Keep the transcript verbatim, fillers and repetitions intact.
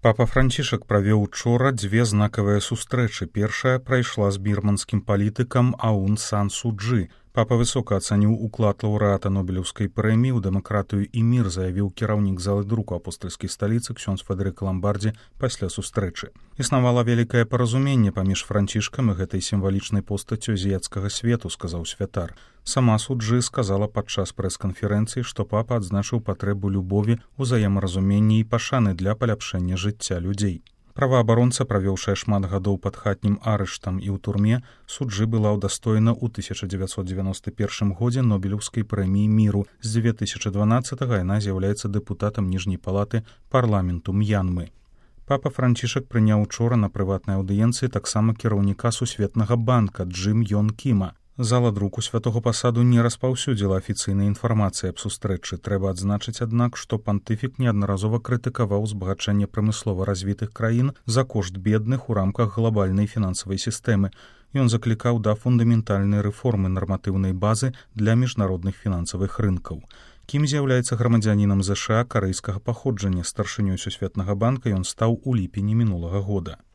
Папа Францішак правёў учора дзве знакавыя сустрэчы. Першая прайшла з бірманскім палітыкам Аун Сан Су Чжы. Папа высока ацаніў уклад лаўрэата Нобелеўскай прэміі ў дэмакратыю і мір, заявіў кіраўнік залы друку апостальскай сталіцы ксёндз Федэрыка Ламбардзі пасля сустрэчы. Існавала вялікае паразуменне паміж Францішкам і гэтай сімвалічнай постаццю азіяцкага свету, сказаў святар. Сама Су Чжы сказала падчас прэс-канферэнцыі, што папа адзначыў патрэбу любові, узаемаразумення і пашаны для паляпшэння жыцця людзей. Праваабаронца, правёўшая шмат гадоў пад хатнім арыштам і ў турме, Су Чжы была ўдастоена ў тысяча дзевяцьсот дзевяноста першым годзе Нобелеўскай прэміі міру. З дзве тысячы дванаццатага яна з'яўляецца дэпутатам ніжняй палаты парламенту М'янмы. Папа Францішак прыняў учора на прыватнай аўдыенцыі таксама кіраўніка Сусветнага банка Джым Ён Кіма. Зала друку святого пасаду не распаўсюдзіла афіцыйнай інфармацыі аб сустрэчы. Трэба адзначыць, аднак, што пантыфік неаднаразова крытыкаваў збагачэнне прамыслова развітых краін за кошт бедных у рамках глобальнай фінансавай сістэмы. Ён заклікаў да фундаментальнай рэформы нарматыўнай базы для міжнародных фінансавых рынкаў. Кім з'яўляецца грамадзянінам ЗША карэйскага паходжання. Старшынёй Сусветнага банка ён стаў у ліпені мінулага года.